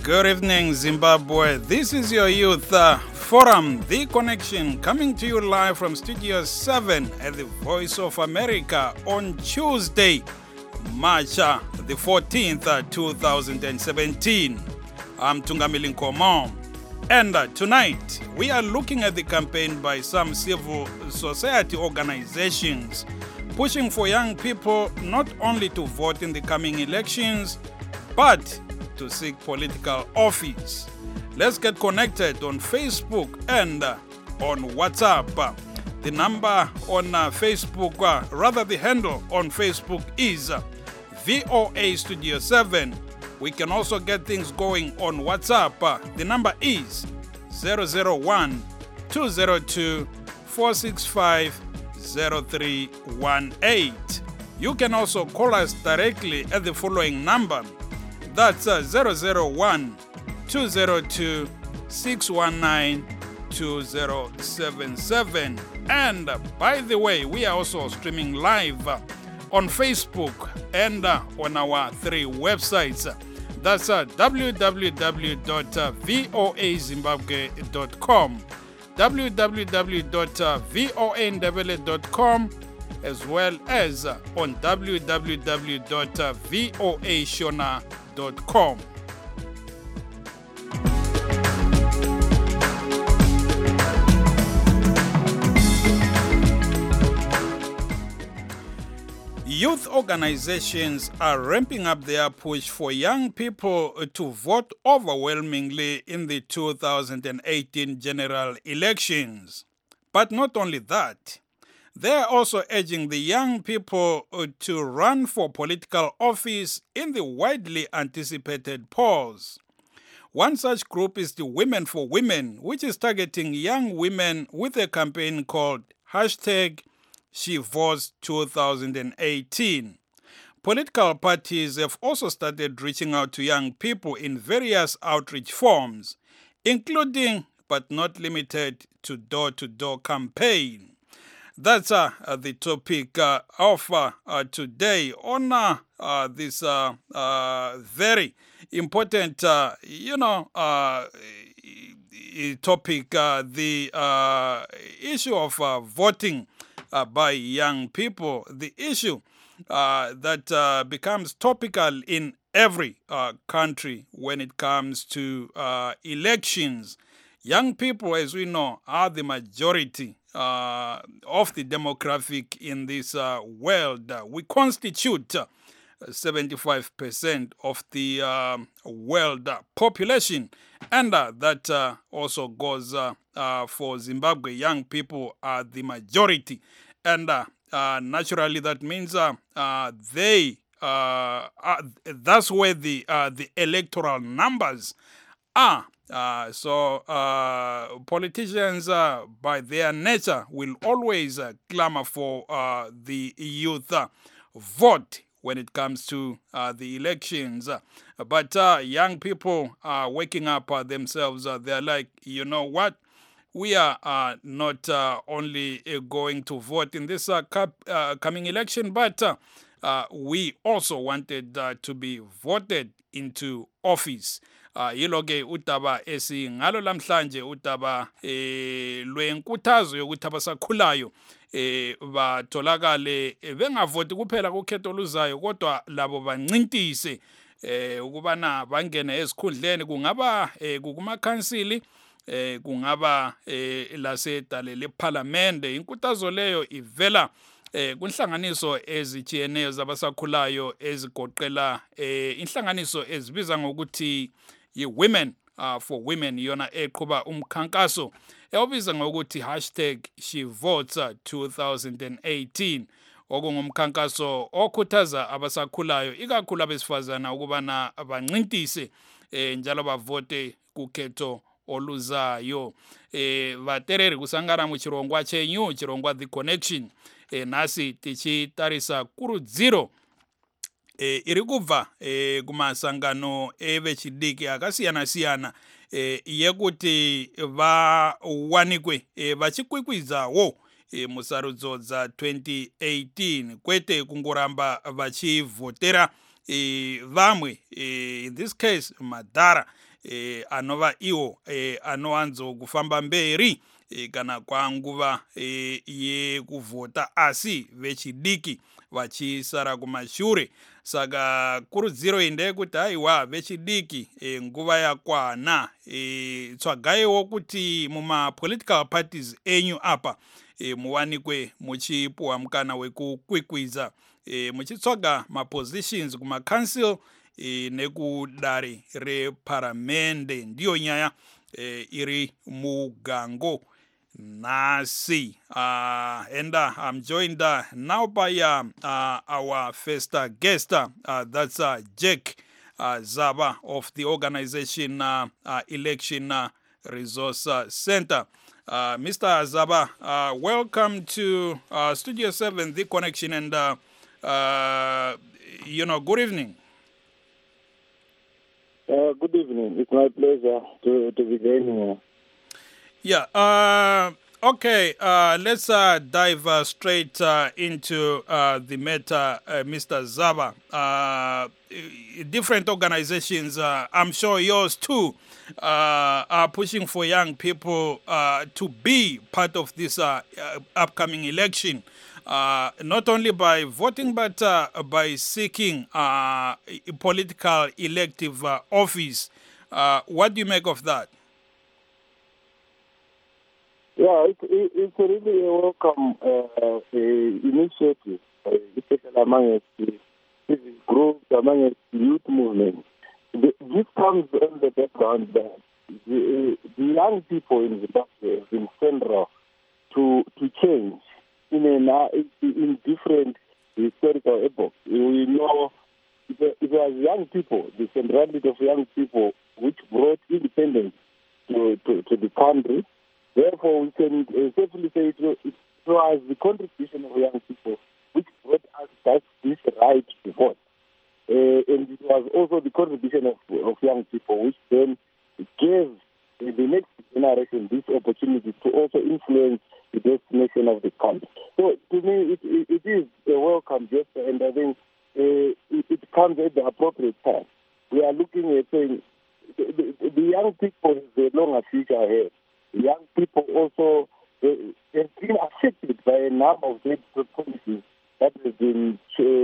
Good evening, Zimbabwe. This is your Youth Forum, The Connection, coming to you live from Studio 7 at the Voice of America on Tuesday, March the 14th, 2017. I'm Tungamili Nkomo. And tonight, we are looking at the campaign by some civil society organizations pushing for young people not only to vote in the coming elections, but to seek political office. Let's get connected on Facebook and on WhatsApp. The number on Facebook, the handle on Facebook is VOA Studio 7. We can also get things going on WhatsApp. The number is 001-202-465-0318. You can also call us directly at the following number. That's 001-202-619-2077. And by the way, we are also streaming live on Facebook and on our 3 websites. That's www.voazimbabwe.com, www.voandebele.com, as well as on www.voashona.com. Youth organizations are ramping up their push for young people to vote overwhelmingly in the 2018 general elections. But not only that, they are also urging the young people to run for political office in the widely anticipated polls. One such group is the Women for Women, which is targeting young women with a campaign called #SheVotes2018. Political parties have also started reaching out to young people in various outreach forms, including but not limited to door-to-door campaign. That's the topic of today on this very important, topic, the issue of voting by young people, the issue that becomes topical in every country when it comes to elections. Young people, as we know, are the majority of the demographic in this world. We constitute 75% of the world population, and that also goes for Zimbabwe. Young people are the majority, and naturally that means they that's where the electoral numbers are. So politicians, by their nature, will always clamor for the youth vote when it comes to the elections. But young people are waking up themselves. They're like, you know what? We are not only going to vote in this coming election, but we also wanted to be voted into office. Yiloke udaba esingalo lamhlanje udaba lwenkuthazo yokuthi abasakhulayo batholakale bengavoti kuphela kukhetho oluzayo, kodwa labo bancintise ukubana bangene ezikhundleni, kungaba kukumakhansili, kungaba lasedale lephalamende. Inkuthazo leyo ivela kunhlanganiso ezitshiyeneyo zabasakhulayo ezigoqela inhlanganiso ezibiza ngokuthi yi-Women for Women, yona eqhuba umkhankaso eobiza ngokuthi #SheVotes2018, okungumkhankaso okhuthaza abasakhulayo ikakhulu abesifazana ukubana bancintise njalo bavote kukhetho oluzayo. Vatereri kusangana mu chirongwa chenyu, chirongwa The Connection, nasi tichitarisa kurudziro iri kubva kumasangano evechidiki akasiyana-siyana yekuti vawanikwe vachikwikwidzawo musarudzo dza2018 kwete kungoramba vachivhotera vamwe in this case madhara anova iwo anowanzo kufamba mberi kana kwanguva yekuvhota, asi vechidiki vachisara kumashure. Saka kurudziro iyi ndeyekuti haiwa vechidiki nguva yakwana, tsvagaiwo kuti muma-political parties enyu apa muwanikwe muchipuwa mukana wekukwikwidza muchitsvaga mapositions kuma-council nekudare reparamende. Ndiyo nyaya iri mugango nasi. And I'm joined now by our first guest, that's Jack Zaba of the organization Election Resource Center. Mr. Zaba, welcome to Studio 7, The Connection, and good evening. Good evening. It's my pleasure to be joining you. Yeah. Okay. Let's dive straight into the matter, Mr. Zaba. Different organizations, I'm sure yours too, are pushing for young people to be part of this upcoming election. Not only by voting, but by seeking political elective office. What do you make of that? Yeah, it's really a welcome initiative, especially among the groups, among the youth movement. This comes on the background that the young people in Zimbabwe have been central to change in different historical epochs. We know it was young people, the centrality of young people, which brought independence to the country. Therefore, we can safely say it was the contribution of young people which brought us this right to vote. And it was also the contribution of young people which then gave the next generation this opportunity to also influence the destination of the country. So to me, it is a welcome gesture, and I think it comes at the appropriate time. We are looking at saying the young people have a longer future ahead. Young people also have been affected by a number of policies that have been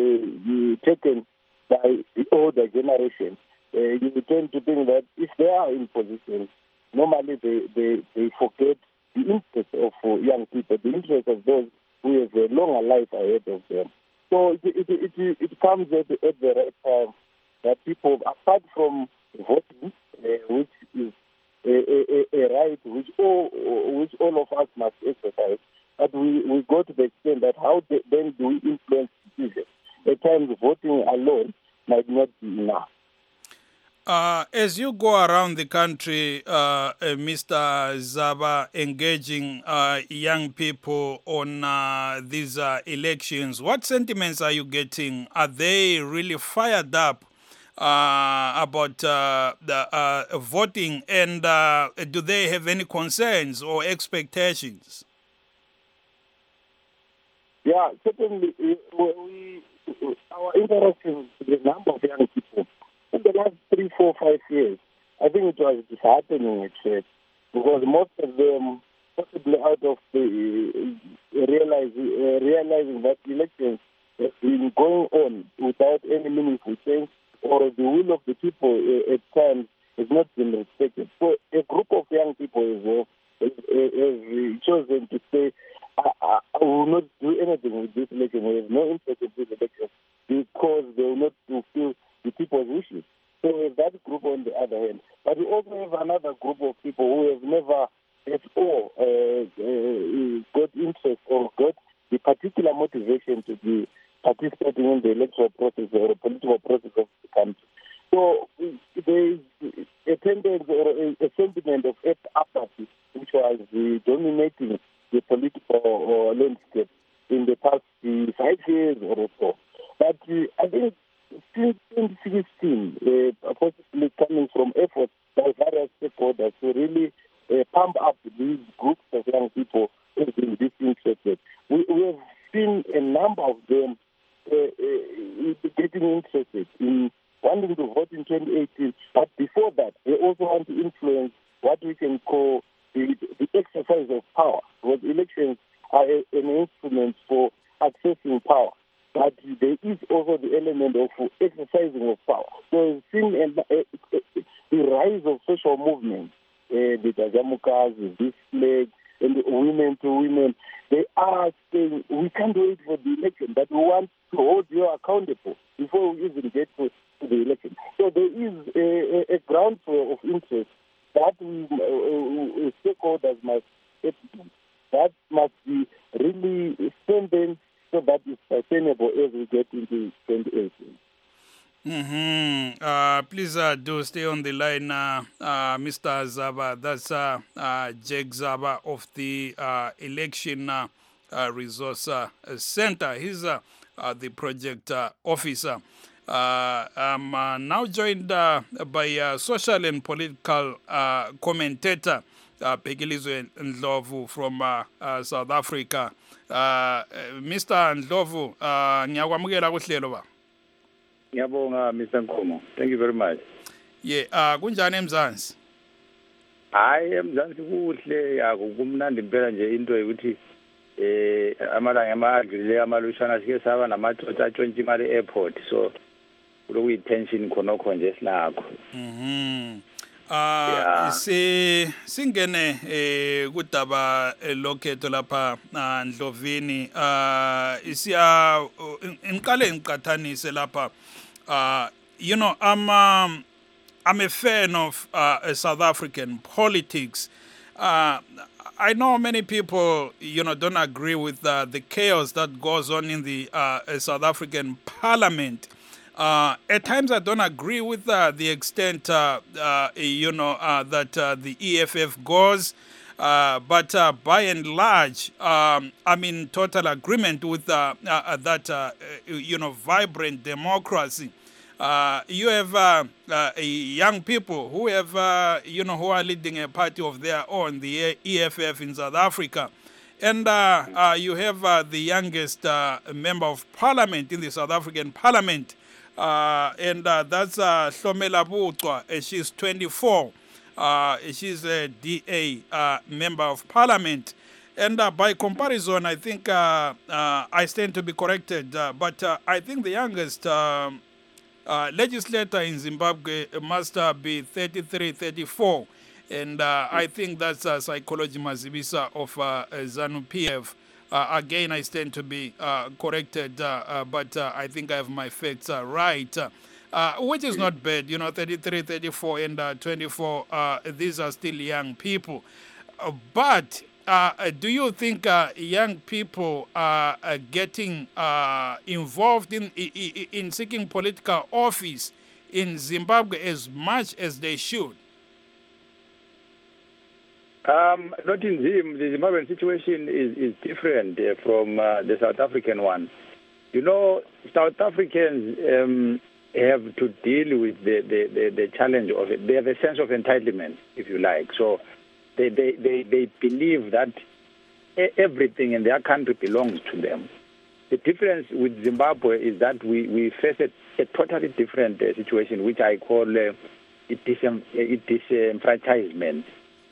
taken by the older generation. You tend to think that if they are in position, normally they forget the interest of young people, the interest of those who have a longer life ahead of them. So it comes at the right time that people, apart from voting, which is a right which all of us must exercise, but we go to the extent that how then do we influence decisions? At times, voting alone might not be enough. As you go around the country, Mr. Zaba, engaging young people on these elections, what sentiments are you getting? Are they really fired up about the voting, and do they have any concerns or expectations? Yeah, certainly. Our interactions with a number of young people in the last 3, 4, 5 years, I think it was disheartening actually, because most of them, possibly out of the realizing that elections have been going on without any meaningful change, or the will of the people at times has not been respected. So a group of young people as well has chosen to say, I will not do anything with this election. We have no interest in this election because they will not fulfill the people's wishes. So we have that group on the other hand. But we also have another group of people who have never at all got interest or got the particular motivation to be participating in the electoral process or the political process of the country. So there is a tendency or a sentiment of apathy which was dominating the political landscape in the past 5 years or so. But I think since 2016, possibly coming from efforts by various stakeholders to really pump up these groups of young people who have been disinterested, we have seen a number of them getting interested in wanting to vote in 2018. But before that, they also want to influence what we can call the exercise of power, because elections are an instrument for accessing power. But there is also the element of exercising of power. So seeing the rise of social movements, the Dajamukas, this flag, and the women to women, they are saying, we can't wait for the election, but we want to hold you accountable before we even get to the election. So there is a groundswell of interest that stakeholders must get, that must be really strengthened so that it's sustainable as we get into 2018. Please do stay on the line, Mr. Zaba. That's Jake Zaba of the Election Resource Center. He's the project officer. I'm now joined by social and political commentator Pegilizwe Ndlovu from South Africa. Mr. Ndlovu, ngiyakwamukela kuhlelo ba. Ngiyabonga Mr. Nkomo. Thank you very much. Yeah, kunjani eMzansi? Hayi eMzansi kuhle, akumnandi impela nje into ukuthi amalanga amadlule amalushana sike saba namathotha atshontsha imali airport, so kulokuyi tension khonokho nje silakho. Singene kudaba lokhetho lapha Ndlovini, ngiqale ngiqathanise lapha. You know, I'm a fan of South African politics. I know many people, you know, don't agree with the chaos that goes on in the South African Parliament. At times, I don't agree with the extent, you know, that the EFF goes. But by and large, I'm in total agreement with that, you know, vibrant democracy. You have young people who have, you know, who are leading a party of their own, the EFF in South Africa. And you have the youngest member of parliament in the South African parliament. And that's Hlomela Buchwa. She's 24. She's a DA member of parliament. And by comparison, I think I stand to be corrected. But I think the youngest legislator in Zimbabwe must be 33, 34. And I think that's Psychology Mazibisa of ZANU-PF. Again, I stand to be corrected, but I think I have my facts right, which is not bad. You know, 33, 34, and 24, these are still young people. But do you think young people are getting involved in seeking political office in Zimbabwe as much as they should? Not in Zim. The Zimbabwean situation is different from the South African one. You know, South Africans have to deal with the challenge of it. They have a sense of entitlement, if you like. So they believe that everything in their country belongs to them. The difference with Zimbabwe is that we face a totally different situation, which I call disenfranchisement.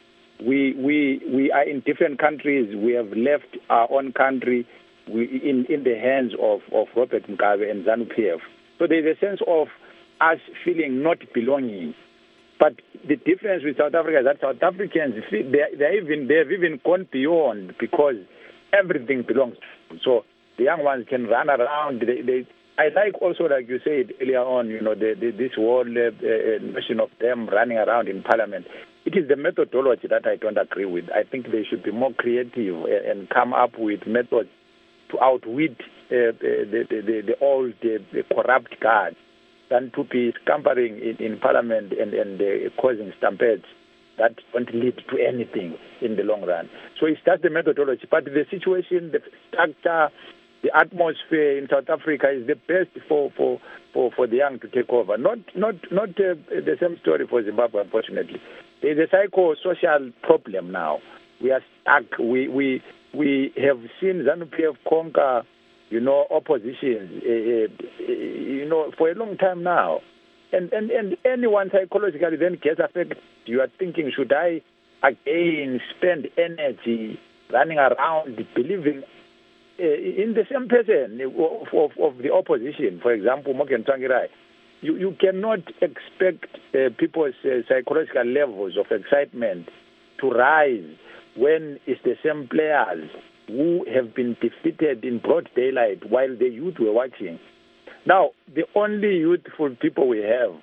We are in different countries. We have left our own country in the hands of Robert Mugabe and ZANU-PF. So there's a sense of us feeling not belonging. But the difference with South Africa is that South Africans, they have even gone beyond, because everything belongs to them. So the young ones can run around. I like also, like you said earlier on, you know, this whole notion of them running around in parliament. It is the methodology that I don't agree with. I think they should be more creative and come up with methods to outwit the old corrupt guard than to be scampering in parliament and causing stampedes that don't lead to anything in the long run. So it's just the methodology. But the situation, the structure, the atmosphere in South Africa is the best for the young to take over. Not the same story for Zimbabwe, unfortunately. There's a psychosocial problem now. We are stuck. We have seen ZANU-PF conquer, you know, oppositions, you know, for a long time now. and anyone psychologically then gets affected. You are thinking, should I again spend energy running around believing in the same person of the opposition? For example, Morgan Tsvangirai. You cannot expect people's psychological levels of excitement to rise when it's the same players who have been defeated in broad daylight while the youth were watching. Now, the only youthful people we have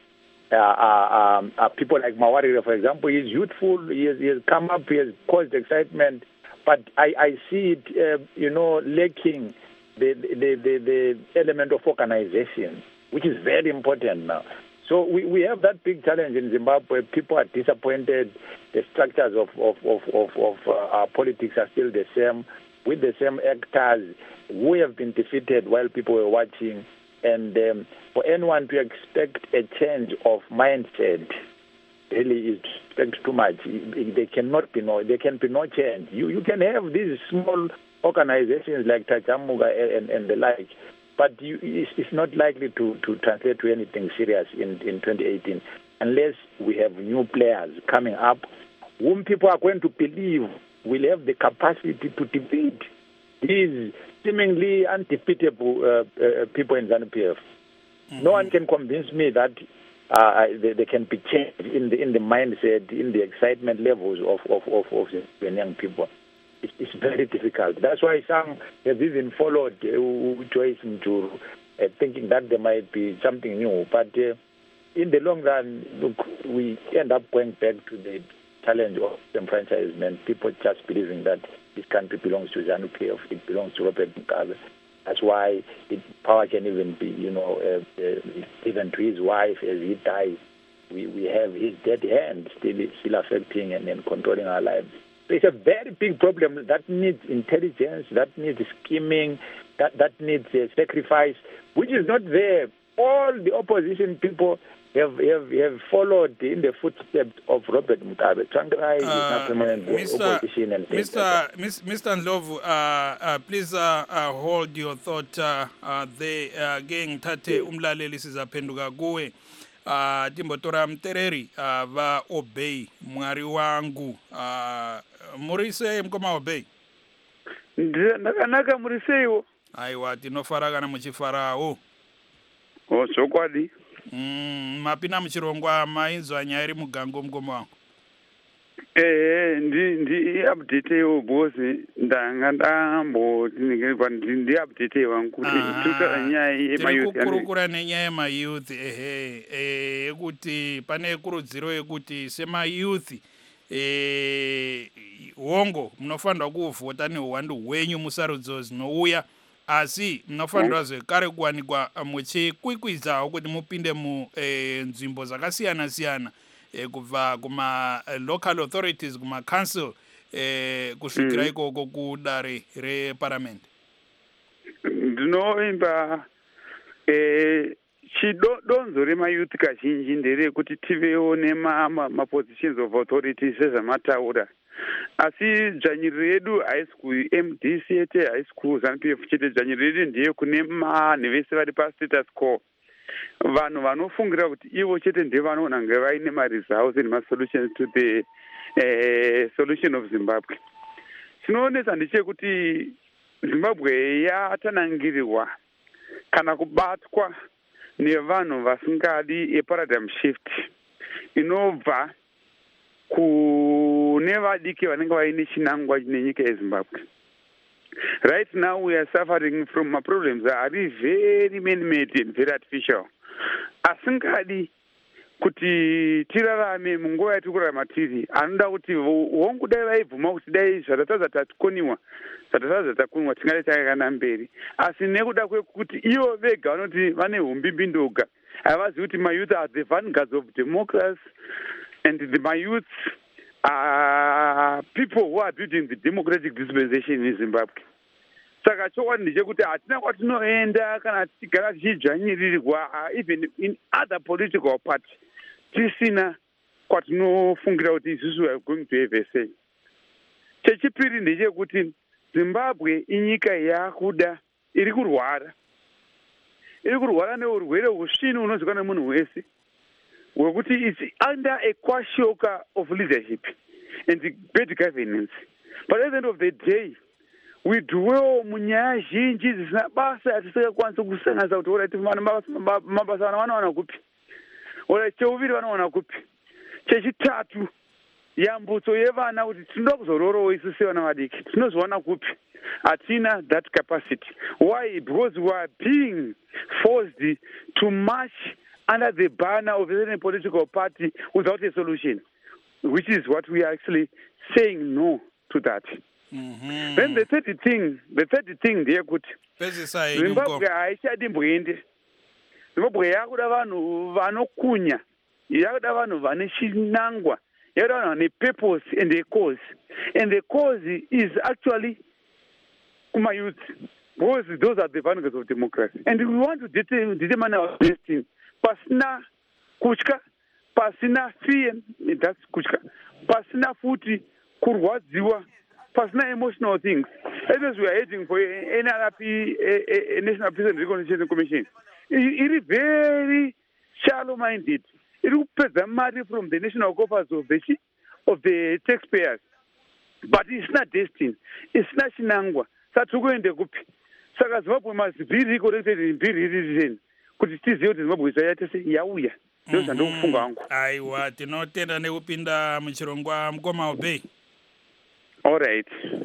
are people like Mawarire, for example. He's youthful, he has come up, he has caused excitement, but I see it, lacking the element of organization, which is very important now. So we have that big challenge in Zimbabwe. People are disappointed. The structures of our politics are still the same, with the same actors who have been defeated while people were watching. And for anyone to expect a change of mindset really is to expect too much. There can be no change. You can have these small organizations like Tachamuga and the like, but it's not likely to translate to anything serious in 2018 unless we have new players coming up whom people are going to believe will have the capacity to defeat these seemingly undefeatable people in ZANU-PF. Mm-hmm. No one can convince me that they can be changed in the mindset, in the excitement levels of the young people. It's very difficult. That's why some have even followed Joyce Mjuru, thinking that there might be something new. But in the long run, look, we end up going back to the challenge of enfranchisement. People just believing that this country belongs to ZANU-PF, it belongs to Robert Mugabe. That's why power can even be, even to his wife as he dies. We have his dead hand still affecting and controlling our lives. So it's a very big problem that needs intelligence, that needs scheming, that needs sacrifice, which is not there. All the opposition people have followed in the footsteps of Robert Mugabe. Tsvangirai is not permanent opposition. And Mr. Ndlovu, please hold your thought there. Gang tate umlaleli sizaphenduka kuwe. Timbotora Mtereri va Obey mwari wangu. Murise mkoma Obey. Ndakanaka muriseiwo. Aiwa tinofara kana muchifarawo. Zvokwadi. Mapina muchirongwa mainzwa nyaya iri mugango mukoma wangu. Ndi update yo boss ndanga ndambo tinenge ndi update wangu kuti tuta nyaya yemayouth kukurukura nenyaya yemayouth ekuti pane kurudziro yekuti semayouth hongo munofanirwa kuvhota neuwandu hwenyu musarudzo dzinouya, asi munofanirwa zvekare kuwanikwa muchikwikwidzawo kuti mupinde munzvimbo dzakasiyana siyana kubva kuma local authorities, kuma council kusvikira ikoko kudare reparliament. Ndinoimba chidonzo remayouth kazhinji nderekuti tivewo nemapositions of authority sezvamataura, asi dzvanyiriro yedu haisi kuMDC chete, haisi kuZANU-PF chete. Dzvanyiriro yedu ndeye kune vanhu vese vari pastatus quo, vanhu vanofungira kuti ivo chete ndevanoonanga vaine maresults and masolutions to the solution of Zimbabwe. Chinoonesa ndechekuti Zimbabwe yatanangirirwa kana kubatwa nevanhu vasingadi paradigm shift inobva kune vadiki vanenge vaine chinangwa nenyika yeZimbabwe. Right now we are suffering from problems that are very man-made and very artificial. Asingadi kuti tirarame munguva yatikurarama tiri, anoda kuti hongu dai vaibvuma kuti dai zvatataza tatikoniwa, zvatataza takunwa tingade takakana mberi, asi nekuda kwekuti ivo vega vanoti vane umbimbindoga, havazivi kuti mayouth are the vanguards of democracy, and my youth are people who are building the democratic dispensation in Zimbabwe. Saka chokwadi ndechekuti hatina kwatinoenda kana tichigara tichidzvanyirirwa even in other political party, tisina kwatinofungira kuti isusu we are going to have a say. Chechipiri ndechekuti Zimbabwe inyika yakuda iri kurwara neurwere husvinu unozikanwa nemunhu wese. wekuti it's under a kwashoka of leadership and the bad governance. But at the end of the day, we dwell munyaya zhinji zvisina basa atisingakwanisi kusanganisa kuti orati mabasa vanowana kupi, orati cheuviri vanowana kupi, chechitatu yambutso yevana kuti tinoda kuzororowo isu sevana vadiki tinozowana kupi. Hatina that capacity. Why? Because we are being forced to march under the banner of a certain political party without a solution, which is what we are actually saying no to that. Mm-hmm. Then the third thing there could Zimbabwe haichadimboende. Zimbabwe yakuda vanhu vanokunya, yakuda vanhu vane chinangwa, yakuda vanhu vane purpose and a cause. And the cause is actually my youth, because those are the vanguards of democracy. And we want to determine our destiny. Pasina kuchka, pasina fear, that's kuchka. Pasina futi kurwadziwa, pasina emotional things. As we are heading for NRP, a National Peace and Reconciliation Commission, it is very shallow-minded. It will pay the money from the national coffers of the taxpayers. But it's not destined. It's not Shinangwa. Satsukuende kupi. Saka Zimbabwe must be reconnected in be kuti tizive kuti Zimbabwe yatese yauya. Ndoza ndokufunga wangu. Aiwa, tinotenda nekupinda muchirongwa mukoma Obey. All right.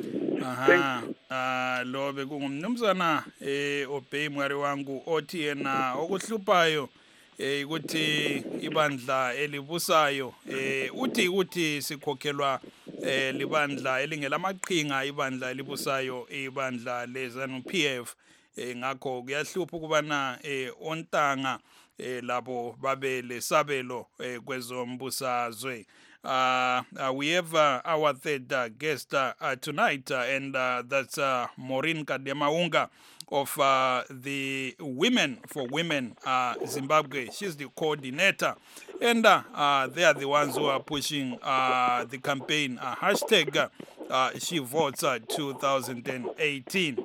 Aha. Lo bekungumnumzana Obey mwari wangu othi yena okuhlupayo ukuthi ibandla elibusayo uthi sikhokhelwa libandla elingelamaqhinga ibandla elibusayo ibandla leZANU-PF ngakho kuyahlupha ukubana ontanga labo babe lesabelo kwezombusazwe. We have our third guest tonight, and that's Maureen Kademaunga of the Women for Women Zimbabwe. She's the coordinator, and they are the ones who are pushing the campaign hashtag She Votes 2018.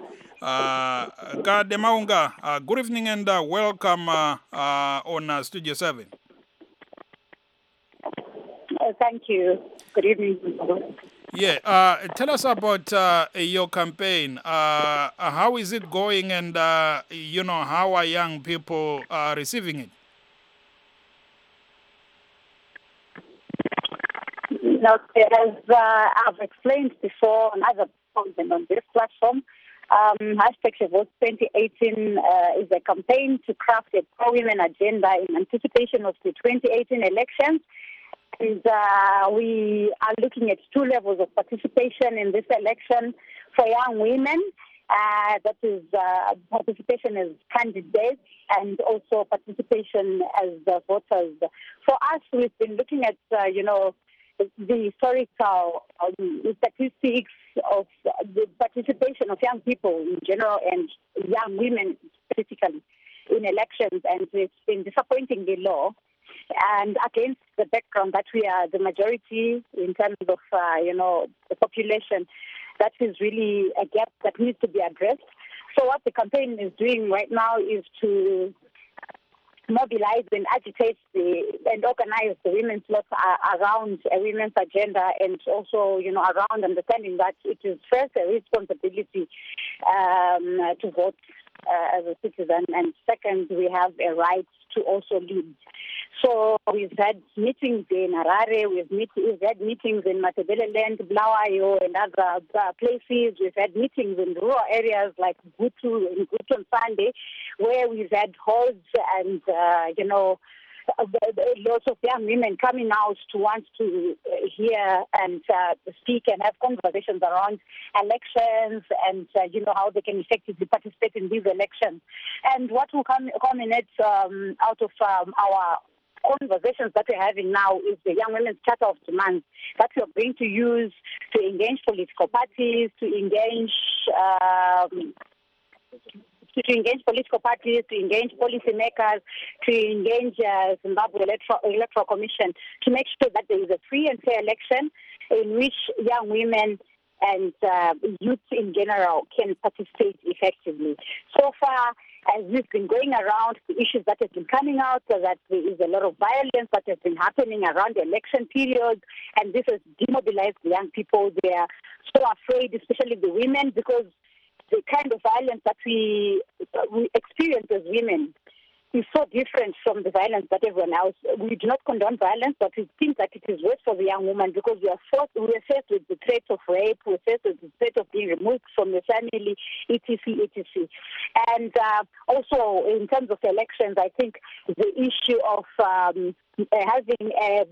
Kademaunga, good evening and welcome on Studio 7. Thank you. Good evening. Yeah, tell us about your campaign. How is it going, and how are young people receiving it? As I've explained before on other content on this platform, hashtag She Votes 2018 is a campaign to craft a pro-women agenda in anticipation of the 2018 elections. And we are looking at two levels of participation in this election for young women. That is participation as candidates and also participation as voters. For us, we've been looking at, the historical statistics of the participation of young people in general and young women specifically in elections, and it's been disappointingly low. And against the background that we are the majority in terms of, the population, that is really a gap that needs to be addressed. So what the campaign is doing right now is to mobilize and agitate and organize the women's lot around a women's agenda, and also, around understanding that it is first a responsibility to vote as a citizen, and second, we have a right to also lead. So we've had meetings in Harare, we've had meetings in Matabeleland, Blawayo, and other places. We've had meetings in rural areas like Gutu and Gutu Sunday, where we've had halls and, lots of young women coming out to want to hear and speak and have conversations around elections and, how they can effectively participate in these elections. And what will culminate out of our conversations that we're having now is the Young Women's Charter of Demands that we're going to use to engage political parties, to engage political parties, to engage policymakers, to engage Zimbabwe Electoral Commission to make sure that there is a free and fair election in which young women and youth in general can participate effectively. So far, as we've been going around, the issues that have been coming out are that there is a lot of violence that has been happening around the election period, and this has demobilized the young people. They are so afraid, especially the women, because the kind of violence that we experience as women is so different from the violence that everyone else. We do not condone violence, but we think that it is worse for the young woman because we are faced with the threat of rape, we're faced with the threat of being removed from the family, etc. And also, in terms of elections, I think the issue of having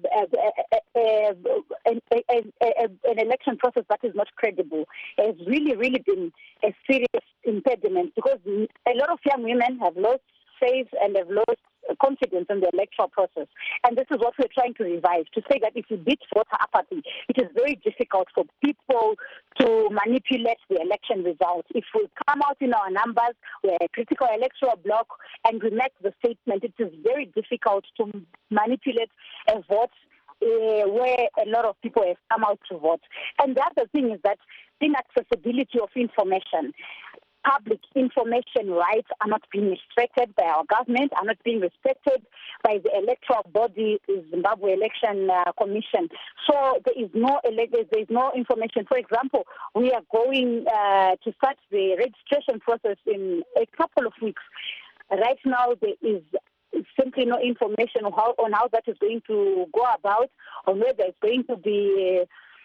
an election process that is not credible has really been a serious impediment, because a lot of young women have lost faith and have lost confidence in the electoral process. And this is what we're trying to revive, to say that if you beat voter apathy, it is very difficult for people to manipulate the election results. If we come out in our numbers, we're a critical electoral bloc, and we make the statement, it is very difficult to manipulate a vote where a lot of people have come out to vote. And the other thing is that inaccessibility of information. Public information rights are not being respected by our government, are not being respected by the electoral body, the Zimbabwe Election Commission. So there is no information. For example, we are going to start the registration process in a couple of weeks. Right now, there is simply no information on how that is going to go about, on whether it's going to be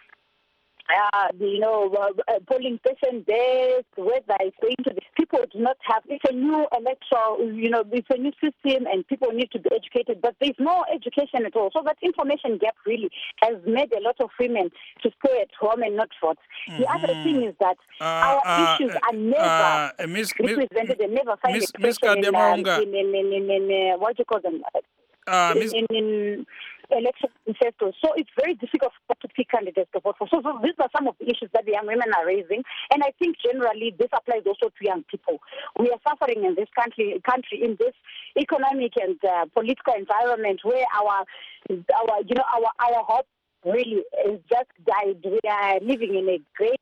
polling station there, whether it's going to be, people do not have, it's a new electoral, it's a new system and people need to be educated, but there's no education at all. So that information gap really has made a lot of women to stay at home and not vote. The other thing is that our issues are never represented and never find expression in what you call them, in election manifestos. So it's very difficult to pick candidates to vote for. So these are some of the issues that the young women are raising, and I think generally this applies also to young people. We are suffering in this country in this economic and political environment where our hope really is just died. We are living in a great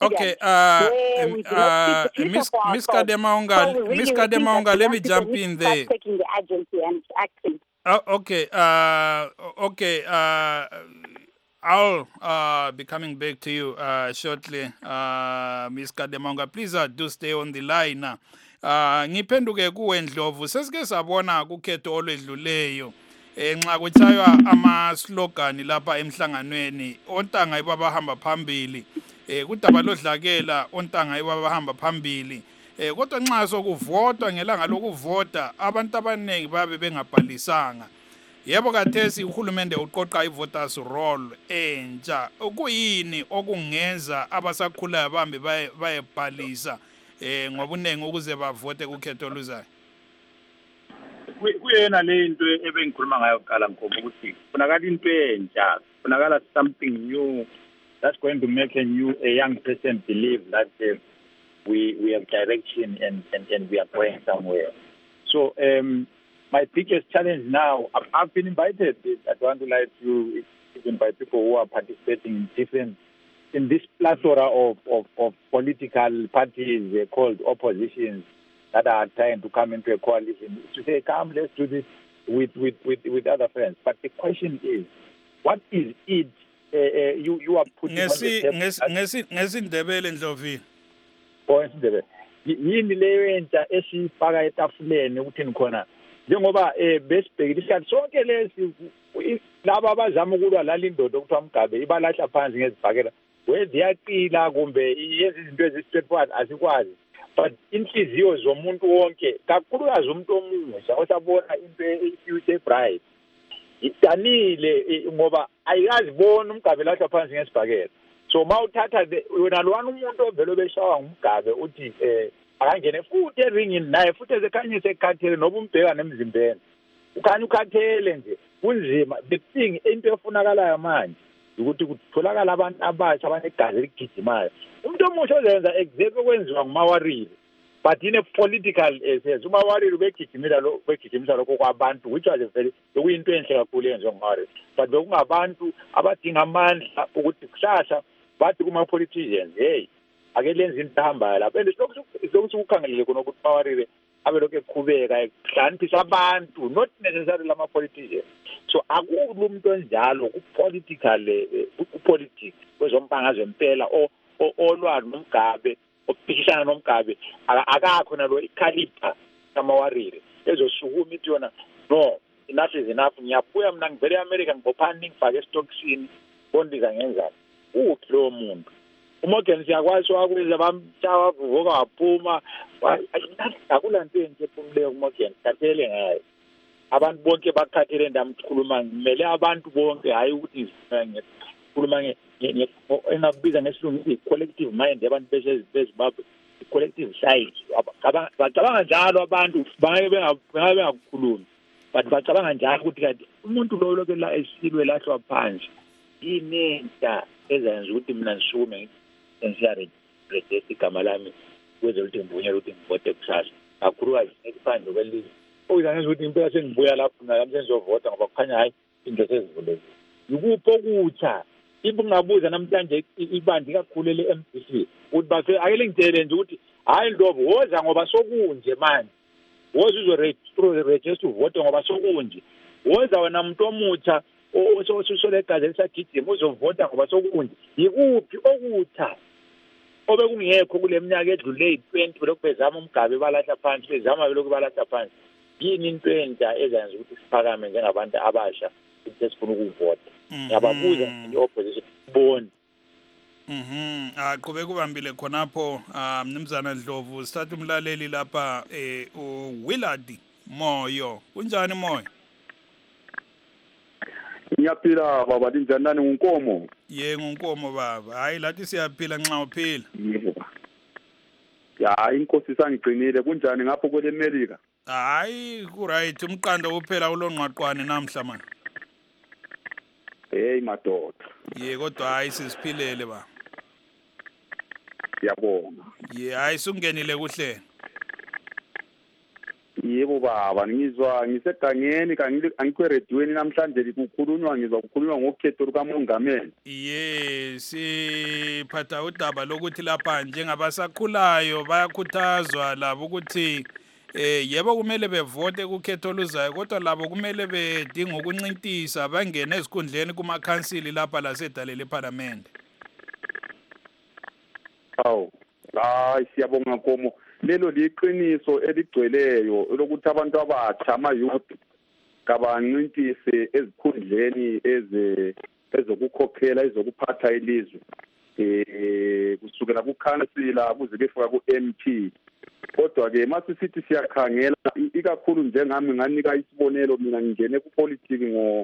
Miss Kademaunga, let me jump in there. Taking the agency and acting. I'll be coming back to you shortly, Ms. Kademaunga. Please do stay on the line. Ngiphenduke kuwe Ndlovu, sesike sabona kukhetho olwedluleyo nxa kuchaywa ama-slogan lapha emhlanganweni, ontanga yibo abahamba phambili, kudaba lodlakela ontanga yibo abahamba phambili. Kodwa nxa sokuvotwa ngelanga lokuvota abantu abaningi babe bengabhalisanga. Yebo kathesi uhulumende uqoqa i-voters roll entsha. Ukuyini okungenza abasakhulayo bambe bayebhalisa ngobunengi ukuze bavote kukhetho oluzayo? Kuyena le into ebengikhuluma ngayo kuqala ngoba ukuthi kunakala into entsha, kunakala something new that's going to make a young person believe that we have direction and we are going somewhere. So my biggest challenge now, I've been invited, I don't lie to you, even by people who are participating in this plethora of political parties called oppositions that are trying to come into a coalition, to say, come, let's do this with other friends. But the question is, what is it you are putting on the table? Yini leyo entsha esifaka etafuleni ukuthini khona njengoba besibhekile isikhathi sonke lesi laba abazama ukulwa lalindoda okuthiwa Mugabe ibalahla phansi ngezibhakela weziyaqila kumbe izinto ezistraightforward asikwazi, but inhliziyo zomuntu wonke kakhulukazi umuntu omusha osabona into future bright idanile ngoba ayikazibona uMugabe lahla phansi ngezibhakela. So mawuthatha wena lwana umuntu ovelo beshawa nguMugabe uthi akangene futhi eringini naye futhi ezekhanyise ekhathele noba umbheka nemzimbeni ukhanya ukhathele nje kunzima. The thing into efunakalayo manje ukuthi kutholakala abantu abasha abanegazi eligijimayo. Umuntu omusha ozenza exactly okwenziwa nguMawarile, but in a political sense uMawarile begijimisa lokho kwabantu, which was kuyinto enhle kakhulu yenziwa nguMawarile, but bekungabantu abadinga amandla ukuthi kusasa bathi kuma-politicians hey ake lenze into ehambayo lapho and silokuthi ukukhangelele khona ukuthi Mawarire abe lokhu eqhubeka ekuhlaniphisa abantu not necessarily lama-politicians. So akukho umuntu onjalo kupolitics kwezombangazwe impela olwa noMgabe ophikisana noMgabe akakho nalo ikhalipha kaMawarire ezosukuma ithi yona no enough is enough ngiyabuya mina ngivele eAmerica ngibophani ngifake estocksini bondiza ngenzani uthi lo muntu uMorgan siyakwazi wakwenza bamtshaya bavuka waphuma akulanto enhle ephumuleyo kuMorgan kathele ngayo abantu bonke bakhathele ndamkhuluma ngimele abantu bonke hayi ukuthi ngikhuluma engakubiza ngesilungu collective mind yabantu beZimbabwe collective side bacabanga njalo abantu bengakukhulumi but bacabanga njalo ukuthi kanti umuntu lo lokho la esilwe lahlwa phansi inenta ezenza ukuthi mina ngisukume ngisiyareject igama lami kweze ukuthi ngivunyelwe ukuthi ngivote kusasa kakhulukazi ekuphandle kwelizwe okuzangenza ukuthi impela sengibuya lapho nami sengizovota ngoba kukhanya hayi into sezivulekile yikuphi okutsha ibungabuza namhlanje ibandi kakhulu le-MDC ukuthi base akele ngitshele nje ukuthi hayi Ndlovu woza ngoba sokunje manje woza uzoregister uvote ngoba sokunje woza wena muntu omutsha osolegazi elisagijima uzovota ngoba sokunje yikuphi okutsha obekungekho kule minyaka edlule 20 lokhu bezama uMgabe balahla phansi bezama lokhu balahla phansi yini into entsha ezenza ukuthi siphakame njengabantu abasha ukuthi sifuna ukuvota yababuza i-opposition bone aqhubeka kubambile khonapho mnumzana Ndlovu sithatha umlaleli lapha uWillard Moyo kunjani Moyo? Ngiyaphila baba linjani nani ngunkomo? Ye ngunkomo baba hayi lathi siyaphila nxa uphila. Yebo. Ya inkosi sangigcinile kunjani ngapho kwele America? Hayi ku right umqando uphela ulonqwaqwane namhla man. Hey madoda. Ye kodwa hayi sisiphilele ba. Siyabonga. Ye hayi sungenile kuhle. Yebo baba ngizwa ngisegangeni angikho eredweni namhlanje kukhulunywa ngokhetho lukamongameli. Ye siphatha udaba lokuthi lapha njengabasakhulayo bayakhuthazwa labo ukuthi yebo kumele bevote kukhetho oluzayo kodwa labo kumele bedinga ukuncintisa bangene ezikhundleni kumakhansili lapha lasedalele eParliament. Hawu hayi siyabonga Nkomo lelo liqiniso eligcweleyo lokuthi abantu abatsha ama-youth kabancintise ezikhundleni ezokukhokhela ezokuphatha ilizwe kusukela kukhansila kuze kufika ku-MP kodwa-ke masisithi siyakhangela ikakhulu njengami nganika isibonelo mina ngingene kupolitiki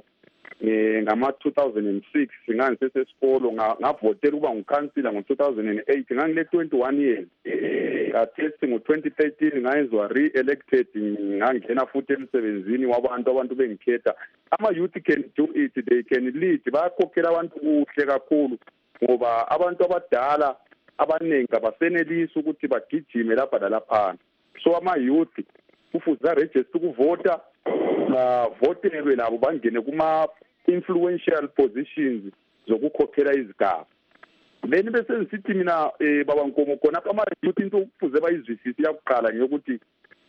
ngama-2006 ngangisesesikolo ngavotela ukuba ngukhansila ngo-2008 ngangile 21 years kathesi ngo-2013 ngayenzwa re-elected ngangena futhi emsebenzini abantu bengikhetha ama-youth can do it, they can lead bayakhokhela abantu kuhle kakhulu ngoba abantu abadala abaningi abasenelisi ukuthi bagijime lapha lalaphana so ama-youth kufuze aregister ukuvota bavotelwe labo bangene kuma-influential positions zokukhokhela izigaba then bese ngisithi mina baba Nkomo khona ama-youth into kufuze bayizwisise iyakuqala ngeyokuthi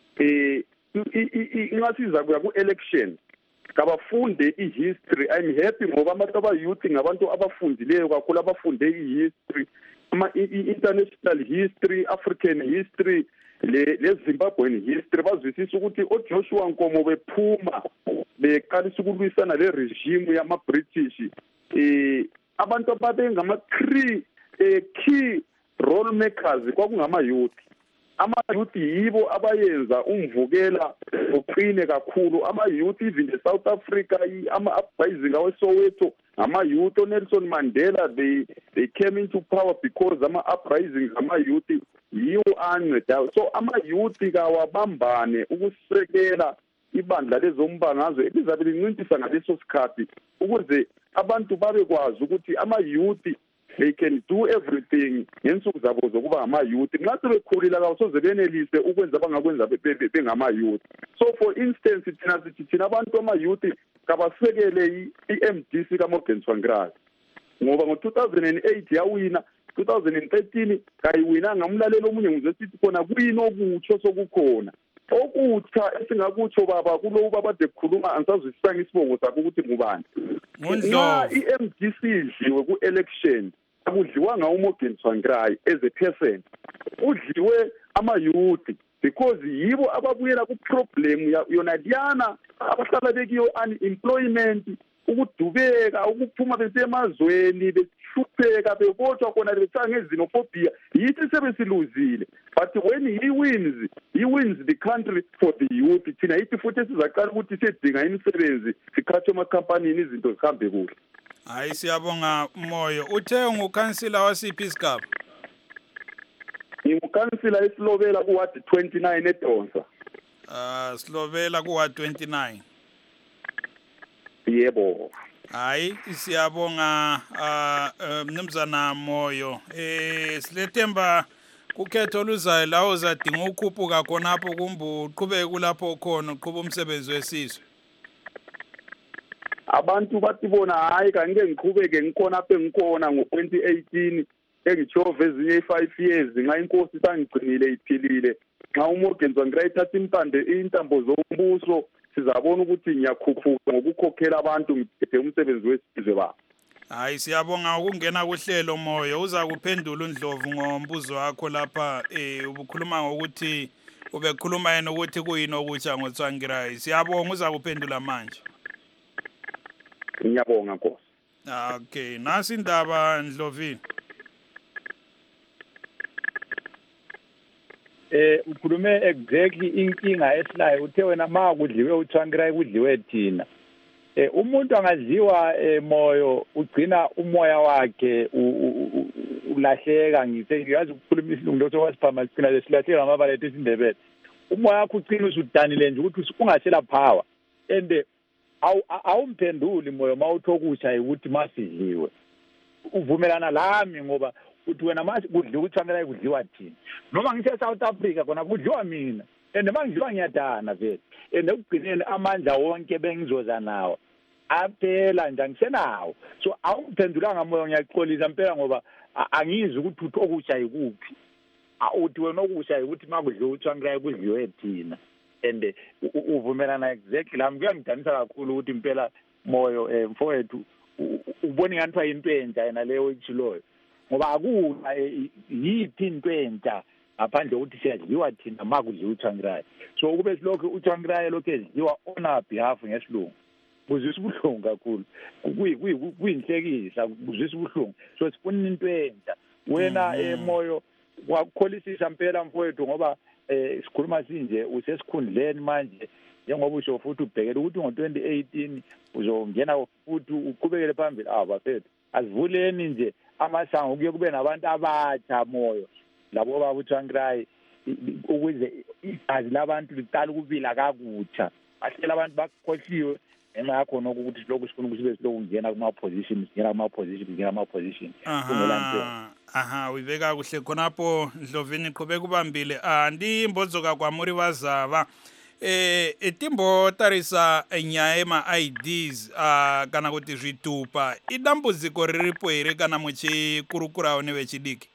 ingasiza kuya ku-election kabafunde i-history. I'm happy ngoba abantu aba-youth ngabantu abafundileyo kakhulu abafunde i-history i-international history, African history, le-Zimbabwean history bazwisisa ukuthi oJoshua Nkomo bephuma beqalisa ukulwisana le-regime yama-British abantu key role makers kwakungama-youth. Ama-youth yibo abayenza umvukela uqine kakhulu. Ama-youth even eSouth Africa ama-uprising aweSoweto ama-youth uNelson Mandela they came into power because ama-uprisings ama-youth yiwo ancedayo. So ama-youth kawabambane ukusekela ibandla lezombangazwe elizabe lincintisa ngaleso sikhathi ukuze abantu babekwazi ukuthi ama-youth they can do everything ngensuku zabo zokuba ngama-youth. Nxa sebekhulile kasoze benelise ukwenza abangakwenza bengama-youth. So for instance thina abantu ama-youth kabasekele i-MDC kaMorgan Tsvangirai. ngoba ngo-2008 yawina 2013 kayiwinanga umlalelo omunye ngizesithi khona kuyini okutsho sokukhona okutsha esingakutsho baba kulo ubaba ade kukhuluma angisazwisisanga isibongo sakho ukuthi ngubani nxa i-MDC idliwe ku-election akudliwanga uMorgan Tsvangirai as a person udliwe ama-youth because yibo ababuyela ku-problem yona liyana abahlala bekiyo unemployment ukudubeka ukuphuma besemazweni beshupheka bebotshwa khona betshaya ngezinophobia yithi sebesiluzile but when he wins the country for the youth thina yithi futhi sizaqala ukuthi sidinga imisebenzi sikhathe emakhampanini izinto zihambe kuhle. Hayi siyabonga Moyo. Uthe ngukhansila wasiphi isigaba? Ngukhansila esilobela ku Ward 29 eDonsa. Silobela ku Ward 29. Yebo. Hayi siyabonga mnumzana Moyo. Silethemba kukhetho luzayo la uzadinga ukhuphuka khonapho kumbe uqhubeke kulapho khona uqhubha umsebenzi wesizwe. Abantu bathi bona hayi kanike ngiqhubeke ngikhona apha engikhona ngo-2018 engijove ezinye 5 years nxa inkosi sangigcinile iphilile nxa uMorgan Tsvangirai thatha intambo zombuso sizabona ukuthi ngiyakhuphuka ngokukhokhela abantu ngiphethe umsebenzi wesizwe baba. Hayi siyabonga ukungena kuhlelo Moyo uza kuphendula uNdlovu ngombuzo wakho lapha ubukhuluma ngokuthi ubekhuluma yena ukuthi kuyini okutsha ngoTsvangirai siyabonga uza kuphendula manje. Ngiyabonga Nkosi. Okay nasi indaba Ndlovini. Ukhulume exactly inkinga esilayo uthe wena ma kudliwe uTsvangirai kudliwe thina. Umuntu angadliwa Moyo ugcina umoya wakhe ulahleka ngiyazi ukukhuluma isilungu lo sokwasiphama sigcina lesilahleka ngamabala ethu isindebele. Umoya wakhe ugcina usudanile nje ukuthi ungasela power and awumphenduli Moyo mawuthokusha ukuthi masidliwe. Uvumelana lami ngoba uthi wena manje kudliwa uTsvangirai kudliwa thina. Noma ngise South Africa kona kudliwa mina. And mangidliwa ngiyadana vele. And ekugcineni amandla wonke bengizoza nawo. Aphela nje angisenawo. So awumphendulanga Moyo ngiyaxolisa impela ngoba angizwi ukuthi uthokusha yikuphi. Uthi wena okusha ukuthi makudliwa uTsvangirai kudliwe thina. And uvumelana exactly lami kuyangidanisa kakhulu ukuthi impela Moyo mfowethu ubona ngathi ayinto entsha yena leyo ichiloyo ngoba akuna yithi into entsha ngaphandle ukuthi siyadliwa thina makudliwa uTsvangirai. So kube silokho uTsvangirai lokho ezidliwa on our behalf ngesilungu kuzwisa ubuhlungu kakhulu kuyinhlekisa kuzwisa ubuhlungu. So sifuna into entsha wena Moyo wakukholisisa impela mfowethu ngoba sikhuluma sinje usesikhundleni manje njengoba usho futhi ubhekela ukuthi ngo-2018 uzongena futhi uqhubekele phambili bafethu asivuleni nje amasango kuye kube nabantu abatsha Moyo labo baba uTsvangirai ukuze igazi labantu liqala ukubila kakutsha bahlela abantu bakhohliwe ngenxa yakho nokuthi lokhu sifuna ukuthi sibe siloku ngena kuma-position uyibeka kuhle khonapho Ndlovini qhubeka ubambile ndimbodzo kakwamuri vazava etimbo tarisa nyaya yema-IDs kana kuti zvitupa idambudziko riripo here kana muchikurukurawo nevechidiki?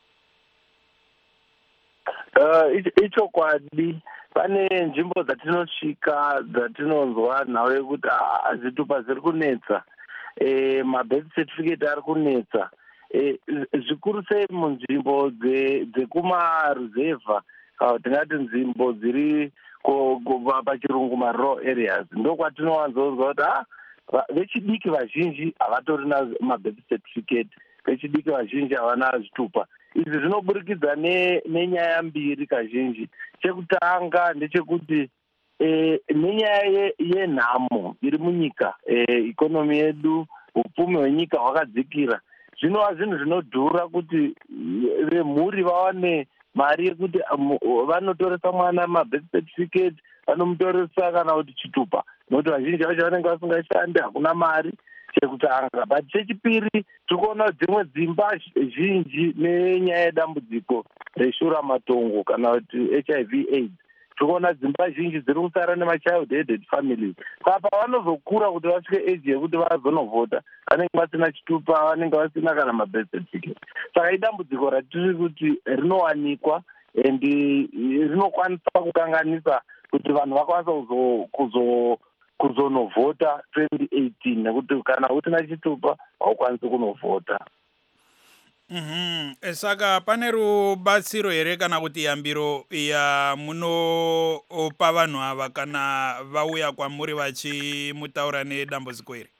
Ichokwadi pane nzvimbo dzatinosvika dzatinonzwa nhau yekuti zvitupa zviri kunetsa mabirth certificate ari kunetsa zvikuru sei munzvimbo dzekumaruzevha tingati nzvimbo dziri pachirungu ma-rural areas ndokwatinowanzonzwa kuti vechidiki vazhinji havatori namabirth certificate vechidiki vazhinji havana zvitupa. Izvi zvinoburikidza nenyaya mbiri kazhinji. Chekutanga ndechekuti nenyaya yenhamo iri munyika ikonomi yedu upfumi hwenyika hwakadzikira zvinova zvinhu zvinodhura kuti vemhuri vawane mari yekuti vanotoresa mwana mabirth certificate vanomutoresa kana kuti chitupa nokuti vazhinji vacho vanenge vasingashandi hakuna mari chekutanga. But chechipiri tirikuona dzimwe dzimba zhinji nenyaya yedambudziko reshura matongo kana kuti HIV AIDS tikuona dzimba zhinji dziri kusara nemachild headed families. Saka pavanozokura kuti vasvike age yekuti vazonovhota vanenge vasina chitupa, vanenge vasina kana mabirth certificate. Saka idambudziko ratiri kuti rinowanikwa and rinokwanisa kukanganisa kuti vanhu vakwanisa kuzonovhota 2018 nekuti kana usina chitupa haukwanisi kunovhota. Saka pane rubatsiro here kana kuti yambiro ya munopa vanhu ava kana vauya kwamuri vachimutaura nedambudziko iri?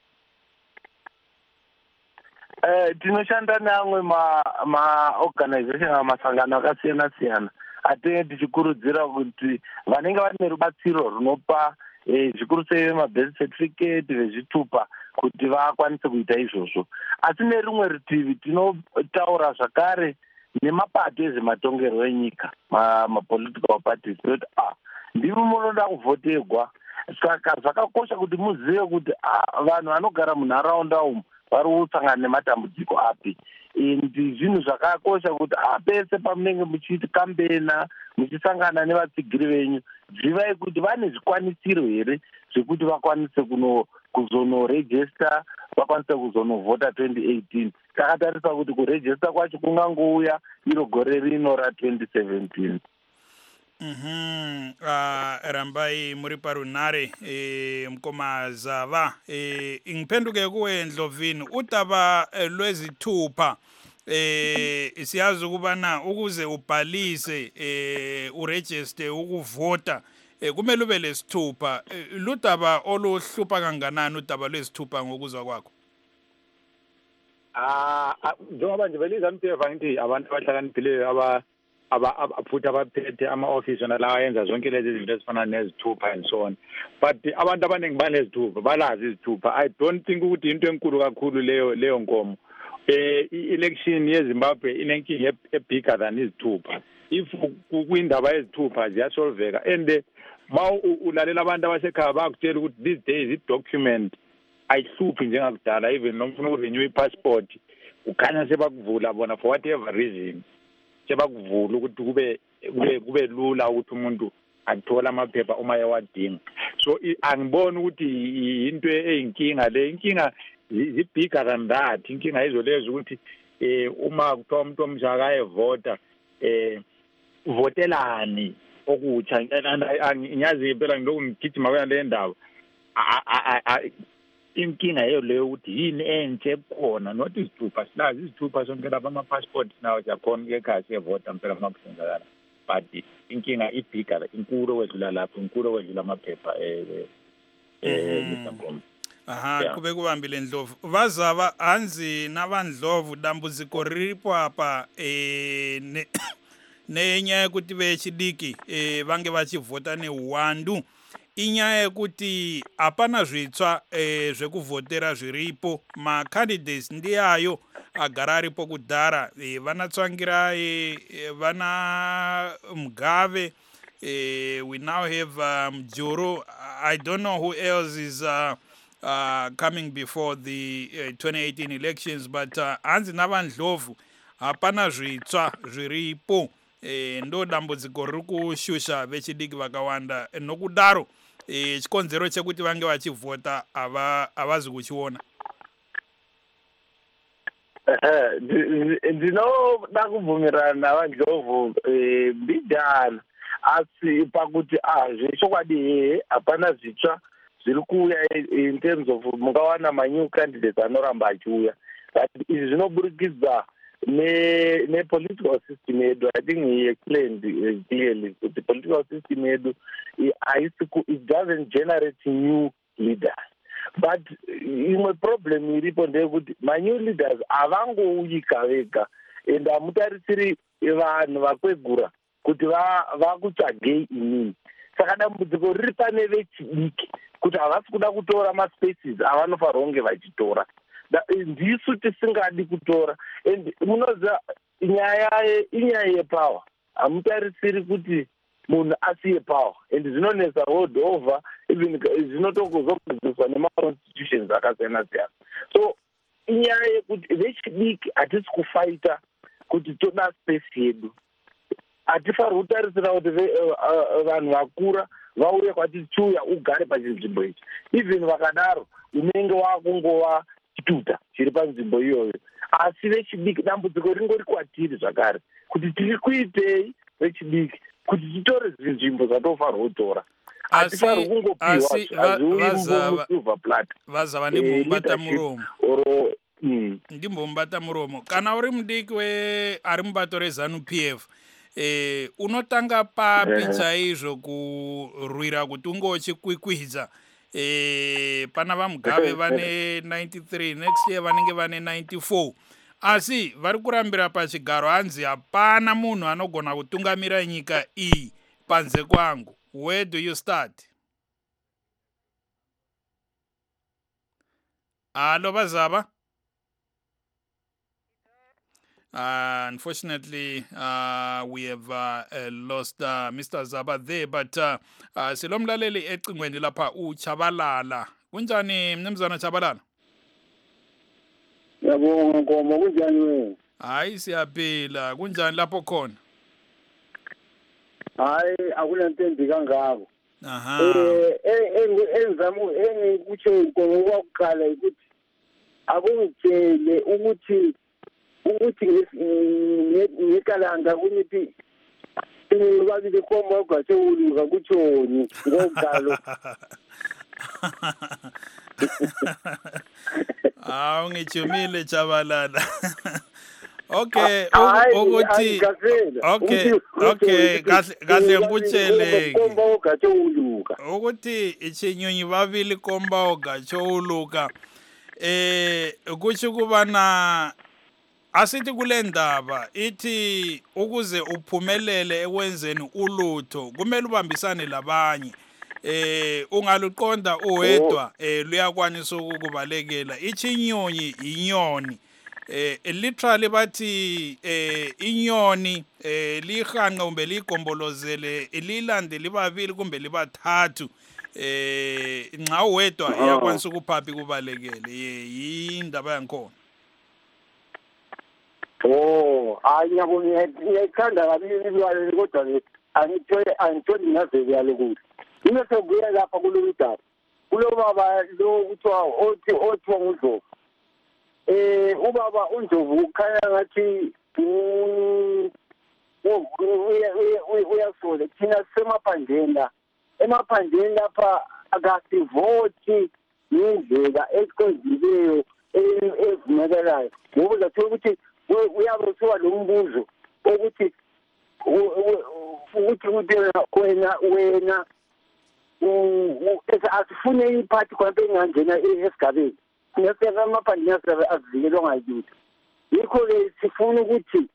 Tinoshanda neamwe maorganization masangano akasiyana siyana atinenge tichikurudzira kuti vanenge vane rubatsiro runopa zvikuru sei mabirth certificate vezvitupa kuti vakwanise kuita izvozvo. Asi nerimwe rutivi tinotaura zvakare nemapato ezvematongerwo enyika, mapolitical parties, kuti ndimi munoda kuvhoterwa. Saka zvakakosha kuti muzive kuti vanhu vanogara munharaunda umu vari kusangana nematambudziko api. Ndi zvinhu zvakakosha kuti pese pamunenge muchikambena muchisangana nevatsigiri venyu, zivai kuti vane zvikwanisiro here zvekuti vakwanise kuzonorejista, vakwanise kuzonovhota 2018. Takatarisa kuti kurejista kwacho kungangouya iro gore rino ra2017. Rambai muri parunare mkoma Zava ngipenduke kuwe Ndlovini udaba lwezithupha siyazi ukubana ukuze ubhalise uregister ukuvota kumele ube lesithupha. Ludaba oluhlupha kanganani udaba lwezithupha ngokuzwa kwakho? Njengoba nje belizampheva ngithi abantu abahlakaniphileyo futhi abaphethe ama-office nalawa yenza zonke lezi zinto ezifana nezithupha and so on, but abantu abaningi banezithupha, balazi izithupha. I don't think ukuthi into enkulu kakhulu leyo nkomo. I-election yeZimbabwe inenkinga ebigger than izithupha. If kuyindaba yezithupha ziyasolveka, and ma ulalela abantu abasekhaya bakutshela ukuthi these days i-document ayihluphi njengakudala. Even noma ufuna ukurenew i-passport ukhanya sebakuvula bona for whatever reason, sebakuvula ukuthi kube lula ukuthi umuntu athola amaphepha uma ewadinga. So angiboni ukuthi into eyinkinga le. Inkinga zibigger than that. Inkinga izolezo ukuthi uma kuthiwa umuntu omsha akayevota votelani okutsha. Ngiyazi impela ngilokhu ngigijima kwale ndaba. Inkinga yeyo leyo ukuthi yini entshe ekhona, not izithupha. Silazi izithupha sonke lapha ama-passport nawo siyakhona ekhaya siyevota mpela uma kusenzakala, but inkinga ibigger, inkulu okwedlula lapho, inkulu okwedlula amaphepha Mr. Ngoma. Kube kubambile Ndlovu. Vazava hanzi navandlovu dambudziko riripo apa nenyaya yekuti vechidiki vange vachivhota neuwandu. Inyaya yekuti hapana zvitsva zvekuvhotera zviripo. Macandidates ndiayo agara aripo kudhara. Vana Tsvangirai, vana Mugave, we now have Mjuru. I don't know who else is coming before the 2018 elections, but hanzi navandlovu hapana zvitsva zviripo. Ndo dambudziko riri kushusha vechidiki vakawanda, nokudaro chikonzero chekuti vange vachivhota havazi kuchiona. Ndinoda kubvumirana navandlovu mbijana, asi pakuti zvechokwadi hapana zvitsva zviri kuuya in terms of mungawana manew candidates anoramba achiuya. But izvi zvinoburikidza ne-political system yedu. I think he explained clearly that the political system yedu it doesn't generate new leaders. But imwe problem iripo ndeyekuti ma-new leaders havangouyika vega, and hamutarisiri vanhu vakwegura kuti vakutsvagei inini. Saka dambudziko riri pane vechidiki kuti havasi kuda kutora maspaces avanofanira kunge vachitora. Ndisu tisingadi kutora. And munoziva inyaya yepower. Hamutarisiri kuti munhu asiye power. And zvinonesa world over, even zvinotokuzokudziswa nema-constitutions akasiyana siyana. So inyaya yekuti vechidiki hatisi kufaita kuti toda space yedu. hatifari kutarisira kuti vanhu vakura vauye kwati chiuya ugare pachinzvimbo ichi. Even vakadaro unenge wakungova chituta chiri panzvimbo iyoyo. Asi vechidiki dambudziko ringori kwatiri zvakare kuti tiri kuitei vechidiki kuti titore nzvimbo dzatofanirwa kutora. Hatifari kungopiwa silver plat. Vazava ndimbomubata muromo. Kana uri mudiki ari mubato reZANU-PF, unotanga papi chaizvo kurwira kuti ungochikwikwidza? Pana vaMugabe vane 93, next year vanenge vane 94. Asi vari kurambira pachigaro hanzi hapana munhu anogona kutungamira nyika iyi panze kwangu. Where do you start? Hello, Bazaba. Unfortunately, we have lost Mr. Zaba there, but silomlaleli ecingweni lapha uChabalala. Kunjani mnumzana Chabalala? Yabonga Nkomo, kunjani wena? Hayi siyaphila. Kunjani lapho khona? Hayi akulento embi kangako. Aha. Engikutsho Nkomo kwakuqala ukuthi akungitshele ukuthi ngekalanga kunithi babili khomba ugatshe uluka kutshoni ngokalo. Ungijumile Chabalala. Okay, ukuthi okay, kahle ngikutshele khomba ugatshe uluka. Ukuthi ichinyunyi babili khomba ugatshe uluka. Kuthi kubana asithi kule ndaba ithi ukuze uphumelele ekwenzeni ulutho kumele ubambisane labanye. Ungaluqonda uwedwa luyakwanisa ukubalekela. Ichinyonyi inyoni. Literally bathi inyoni lihanqe kumbe ligombolozele lilande libabili kumbe libathathu. Nxa uwedwa iyakwanisa ukuphaphi kubalekele. Yindaba yankhona. Ngiyayithanda kabili ilwalo kodwa angitholi ngazeli yalo kuhle. Yine sokubuya lapha kulolu daba. Kulo baba lo kuthiwa othiwa nguNdlovu. Ubaba uNdlovu ukhanya ngathi uyasole. Thina sisemaphandleni la. Emaphandleni lapha akasivoti ngendlela eqondileyo evumekelayo. Ngoba uzathola ukuthi uyabe uthiwa lo mbuzo ukuthi wena asifune iphathi khona engangena esigabeni. Singaseva amaphandleni asivikelwa ngayitho. Yikho-ke sifuna ukuthi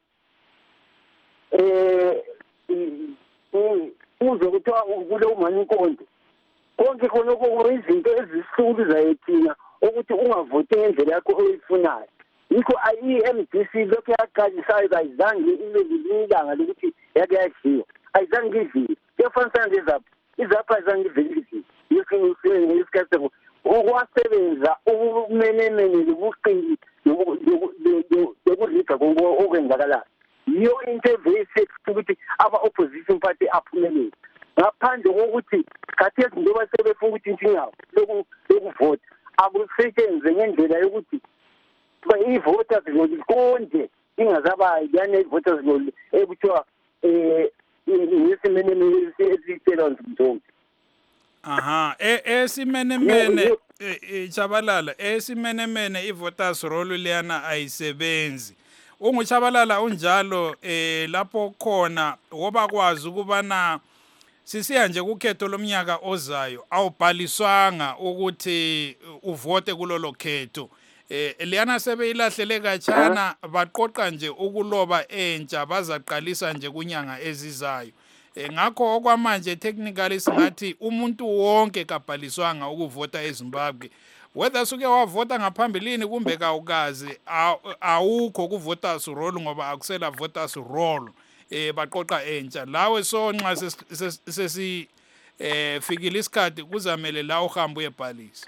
uzwe kuthiwa kulo umani inkonzo. Konke khonokho izinto ezisihlukuzayo thina ukuthi ungavoti ngendlela yakho oyifunayo. Yikho i-MDC lokhu yaqalisayo ayizange ilanga lokuthi yake yadliwa. Ayizange idliwe. Kuyafanisana izapha ayizange ivelisiwe. Ngesikhathi ukwasebenza ubumenemene lobuqili lokudlika konke okwenzakalayo. Yiyo into evese ukuthi ama-opposition party aphumelele. Ngaphandle kokuthi khathesi njengoba sebefuna ukuthi intinyawo lokuvota akusetshenzwe ngendlela yokuthi i-voters ngolikonde ingazabayi lana i-voters ekuthiwa ngesimenemene esiyitshela nzimzonke. Aha, esimenemene Chabalala, esimenemene i-voters roll leyana ayisebenzi. UNguChabalala unjalo lapho khona woba kwazi ukubana sisiya nje kukhetho lomnyaka ozayo awubhaliswanga ukuthi uvote kulolo khetho. Liyana sebeyilahlele kachana baqoqa nje ukuloba entsha bazaqalisa nje kunyanga ezizayo. Ngakho okwamanje technically singathi umuntu wonke kabhaliswanga ukuvota eZimbabwe. Whether suke wavota ngaphambilini kumbe kawukazi awukho ku voters roll ngoba akusela voters roll. Baqoqa entsha. Lawe so nxa sesi fikile isikhathi kuzamele la uhambe uyebhalisa.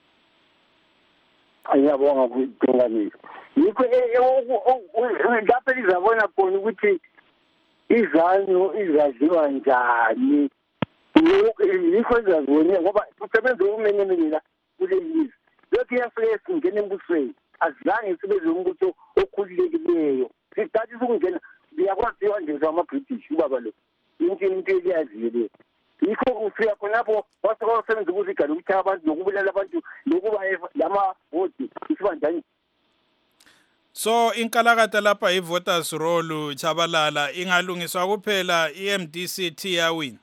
Ngiyabonga kudinganisa. Yikho lapha lizabona khona ukuthi izanyo izadliwa njani yikho ezazibone ngoba usebenza ukumenyemenyela kule lizwe lokhu iyafike singene embusweni azange sibe umbuso okhululekileyo siqalisa ukungena ngiyakwaziwa nje zama-British ubaba lo into eliyaziyo le yikho ufika khonapho wasebenza ukuzigala ukuthi abantu nokubulala abantu nokuba lamavoti isiba njani. So inkalakata lapha i-voters roll Chabalala ingalungiswa kuphela i-MDC yawina.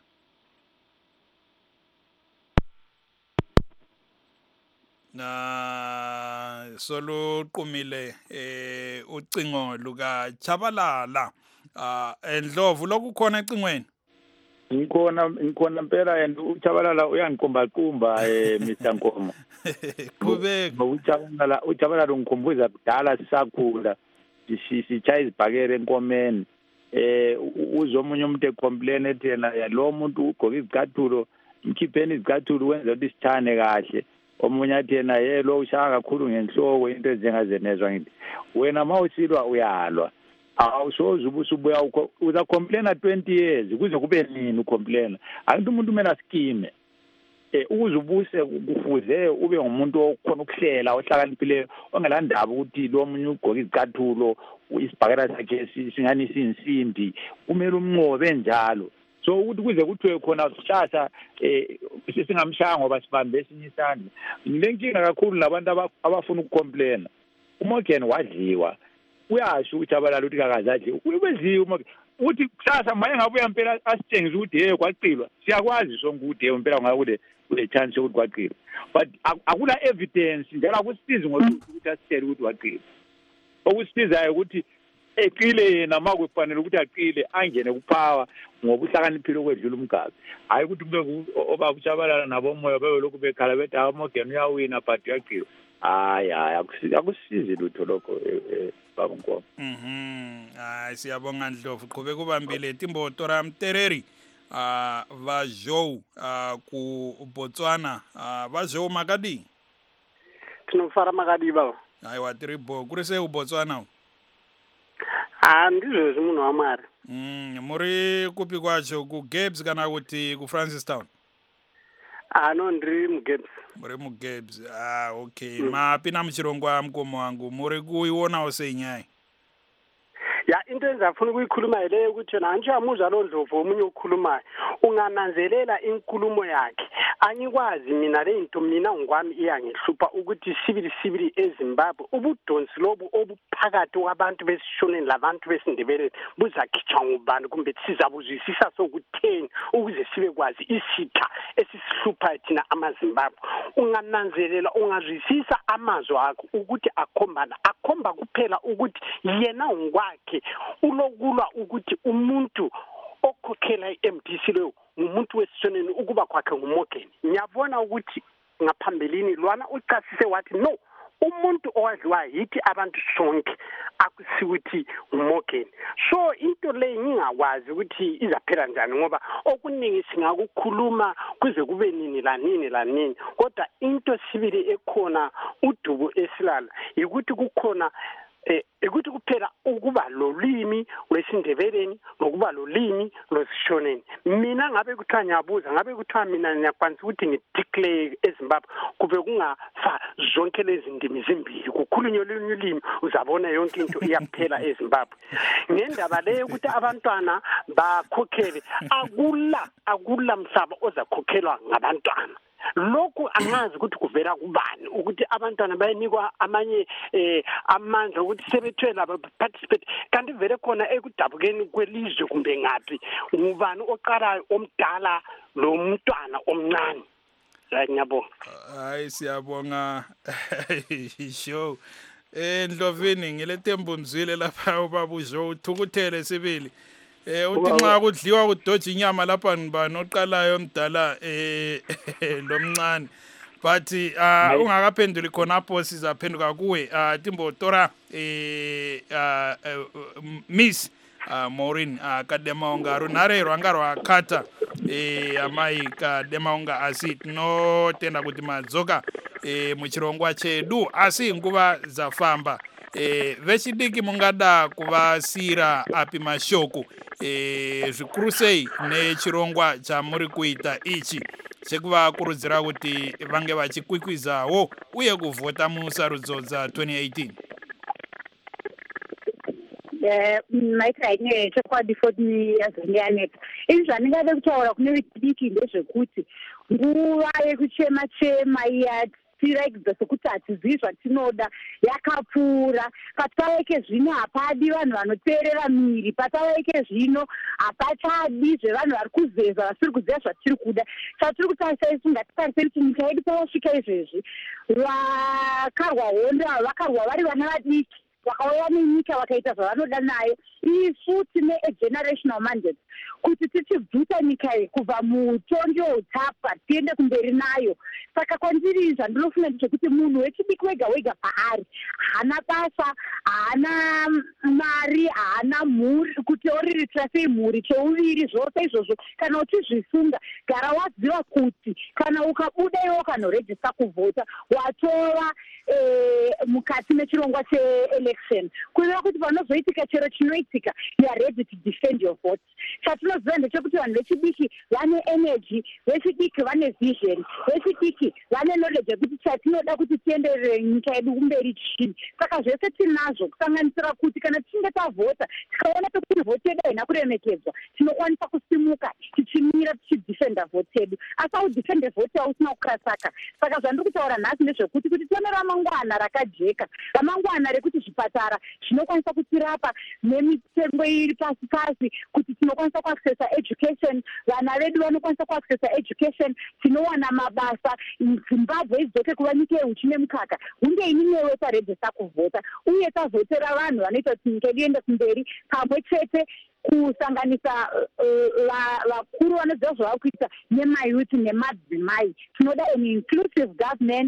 Na soluqumile ucingo luka Chabalala Ndlovu lokukhona ecingweni. Ngikhona impela and uChabalala uyangiqumba Mr Nkomo. Kubeka uChabalala ungikhumbuza kudala sisakhula sitshaya izibhakere enkomeni uzomunye umuntu ecomplain ethi yena lo muntu ugqoka izicathulo mkhipheni izicathulo wenza ukuthi sithane kahle omunye athi yena lo ushaya kakhulu ngenhloko into ezingazenezwa ngithi wena mawusilwa uyalwa awusoze ubusubuya uza complain 20 years kuze kube nini ucomplain akuthi umuntu kumele askime uzubuse kufuze ube ngumuntu okhona ukuhlela ohlakaniphileyo ongelandaba ukuthi lo munye ugqoka izicathulo isibhakela sakhe singani sinsimbi kumele umnqobe njalo so ukuthi kuze kuthiwe khona sishasha singamshaya ngoba sibambe esinye isandla lenkinga kakhulu labantu abafuna ukucomplain uMorgan wadliwa uyasho ukuthi abalala ukuthi kakazadli ubedliwa uthi kusasa maye ngabuya impela asitshengisa ukuthi kwaqilwa siyakwazi sonke ukuthi impela ngakude kule chance ukuthi kwaqilwa but akula evidence njalo akusisizi ngokuthi asitshele ukuthi waqilwa okusisizayo ukuthi eqile yena makufanele ukuthi aqile angene kupower ngoba uhlakaniphile okwedlula umgabe hayi ukuthi kube obaba uChabalala nabomoya bebe lokhu bekhala bethi Morgan uyawina but uyaqilwa hayi akusisizi lutho lokho baba Nkomo. Hayi siyabonga Ndlovu qhubeka ubambile Timboto Ramtereri vajo ku Botswana vajo Makadi Tinofara Makadi baba. Hayi watribo kurise uBotswana ndizwe munhu wamari. Muri kupi kwacho ku Gabes kana kuti ku Francistown? No ndiri muGabes. Muri muGabes. Okay. Mapina muchirongwa mkomo wangu muri kuiona usenyai. Ya into engizafuna ukuyikhuluma ile ukuthi yena anjamuzwa lo Ndlovu omunye okhulumayo ungananzelela inkulumo yakhe anyikwazi mina le into mina ngwami iyangihlupha ukuthi sibili eZimbabwe ubudonsi lobu obuphakathi kwabantu besishoneni labantu besindebeleni buzakhitshwa ngubani kumbe sizabuzwisisa sokutheni ukuze sibe kwazi isitha esisihlupha thina amaZimbabwe ungananzelela ungazwisisa amazwi akho ukuthi akhomba kuphela ukuthi yena ngokwakhe ulokulwa ukuthi umuntu okhokhela iMDC lo umuntu wesishoneni ukuba kwakhe nguMorgan ngiyabona ukuthi ngaphambilini lwana ucasise wathi no umuntu owadliwa yithi abantu sonke akusiwuthi uMorgan so into le ngingakwazi ukuthi izaphela njani ngoba okuningi singakukhuluma kuze kube nini la nini kodwa into sibili ekhona udubo esilala ukuthi kukhona ukuthi kuphela ukuba lolimi lwesindebeleni nokuba lolimi lwesishoneni mina ngabe kuthiwa ngiyabuza ngabe kuthiwa mina ngiyakwanisa ukuthi ngideclare eZimbabwe kube kungafa zonke lezi ndimi zimbili kukhulunywe olunye ulimi uzabona yonke into iyaphela eZimbabwe ngendaba leyo ukuthi abantwana bakhokhele akula mhlaba ozakhokhelwa ngabantwana lokhu angazi ukuthi kuvela kubani ukuthi abantwana bayanikwa amanye amandla ukuthi sebethwela participate kanti vele khona ekudabukeni kwelizwe kumbe ngapi ngubani oqalayo omdala lo mntwana omncane ngiyabonga. Hayi siyabonga show Ndlovini ngilethembu mzwile lapha ubaba uJoe uthukuthele sibili uthi nxa kudliwa kudoja inyama lapha ngibani oqalayo omdala lomncane but ungakaphenduli khonapho sizaphenduka kuwe Timbotora Miss Maureen Kademaonga runare rwangarwa kata amai Kademaonga asi tinotenda kuti madzoka muchirongwa chedu asi nguva dzafamba vechidiki mungada kuvasira api mashoko zvikuru sei nechirongwa chamuri kuita ichi chekuvakurudzira kuti vange vachikwikwidzawo uye kuvhota musarudzo dza2018. maita haine chokwadi foti yazondianeka. Izvi zvandingade kutaura kune vechidiki ndezvekuti nguva yekuchema-chema iya tiraigidza sekuti hatizivi zvatinoda yakapfuura. Patavaike zvino hapadi vanhu vanoteerera miri, patavaike zvino hapachadi zvevanhu vari kuzeza vasiri kuziva zvatiri kuda. Chatiri kutarisa isi ngatitarisei kuti nyika yedu pavasvika izvezvi vakarwa hondo ava vakarwa vari vana vadiki vakauya nenyika vakaita zvavanoda nayo. Isu tine generational mandate kuti tichibvuta nyika iyi kubva mutonjo hutapwa tiende kumberi nayo. Saka kwandiri zvandinofunga ndezvekuti munhu wechidiki wega wega paari haana basa, haana mari, haana mhuri, kuti oriritira sei mhuri cheuviri, zvose izvozvo kana uchizvisunga gara waziva kuti kana ukabuda iwo kanorejista kuvhota watova mukati mechirongwa cheelection kureva kuti panozoitika chero chinoitika you are ready to defend your vote. Chatinoziva ndechekuti vanhu vechidiki vane energy, vechidiki vane vision, vechidiki vane knowledge yekuti chatinoda kuti tienderere nyika yedu kumberi chini. Saka zvese tinazvo kusanganisira kuti kana tichinge tavhota tikaona pekuti vhoti yedu haina kuremekedzwa tinokwanisa kusimuka tichimira tichidefenda vhoti yedu. Asi audefende vhoti hausina kukrasaka. Saka zvandiri kutaura nhasi ndezvekuti kuti tione ramangwana rakajeka, ramangwana rekuti zvipatara zvinokwanisa kutirapa nemitengo iri pasi pasi, kuti tinokwanisa kuaccessa education, vana vedu vanokwanisa kuaccessa education, tinowana mabasa, Zimbabwe idzoke kuva nyika yehuchi nemukaka. Hunge ininewe tarejista kuvhota uye tavhotera vanhu vanoita kuti nyika yedu iende kumberi, pamwe chete kusanganisa vakuru vanoziva zvava kuita nemayuthi nemadzimai. Tinoda an inclusive government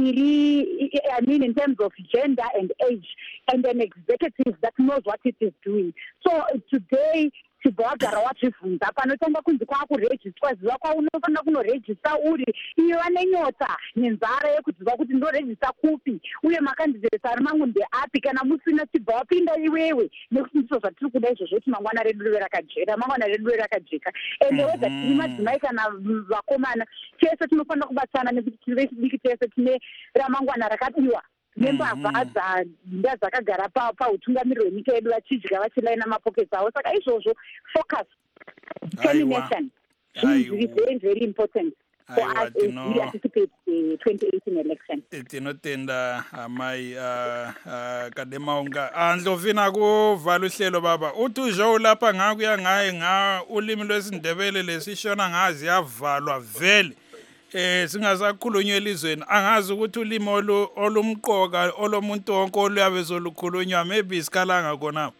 in terms of gender and age, and an executive that knows what it is doing. So today chibva wagara wazvibvunza panotanga kunzi kwakurejistwa, ziva kwaunofanira kunorejista uri iye vane nyota nenzara yekuziva kuti ndorejista kupi uye makandidheti ari mangu ndeapi. Kana musina chibva wapinda iwewe nekuti ndizvo zvatiri kuda izvozvo kuti mangwana redu rive rakajeka. Ende wedha tiri madzimai kana vakomana tese tinofanira kubatsana nekuti tiri vechidiki tese tine ramangwana rakadiwa nembavha dzakagara pautungamiriro hwenyika yedu vachidya vachilaina mapoketi avo. Saka izvozvo focus determination is very very important for us as we anticipate the 2018 election. Tinotenda amai Kademaunga Ndlovina kuvala uhlelo baba uthi ujo lapha ngakuya ngaye ulimi lwesindebele lesishona ngazi yavalwa vele. Singasakhulunywa elizweni angazi ukuthi ulimi olumqoka olomuntu wonke oluyabe zolukhulunywa maybe isikalanga khona.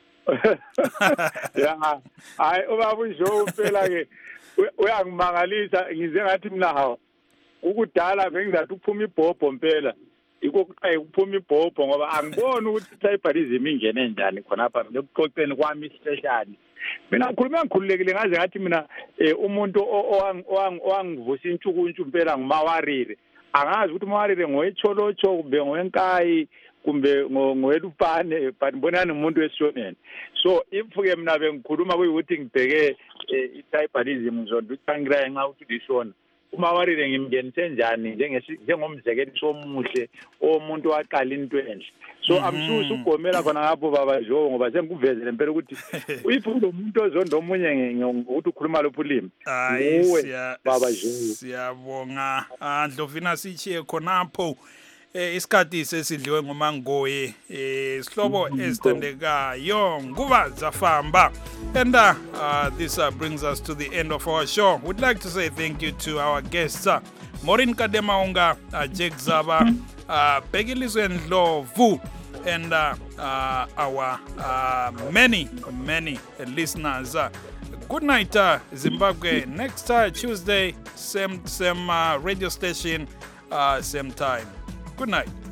Ya hayi ubaba ujo phela ke uyangimangalisa ngize ngathi mina hawo ukudala bengizathi uphuma ibhobho impela ukuphuma ibhobho ngoba angiboni ukuthi tribalism ingene njani khona apha ngekuxoxeni kwami isipeshali. Mina ngikhululekile ngaze ngathi mina umuntu owangivusa intshukuntshu impela ngumawarire. Angazi ukuthi umawarire ngoyecholocho kumbe ngoyenkayi kumbe ngoelupane but mbonani umuntu wesishoneni. So if-ke mina bengikhuluma kuyukuthi ngibheke i-tribalism ngizondutshangira nxa ukuthi lishona. Umawarire ngimngenise njani njengomzekeliso omuhle omuntu waqala into enhle. So amsusa ugomela khona ngapho baba jo ngoba sengikuvezele impela ukuthi uyifundo umuntu ozonda omunye ngokuthi ukhuluma lophu ulimi. Baba jo siyabonga Ndlovina sichiye khonapho. Isikhathi sesidliwe ngomangoye sihlobo ezithandekayo nguva zafamba. And this brings us to the end of our show. We'd like to say thank you to our guests, Maureen Kademaunga, Jake Zaba, Pegilizwe Ndlovu, and our many listeners. Good night, Zimbabwe. Next Tuesday, same radio station, same time. Good night.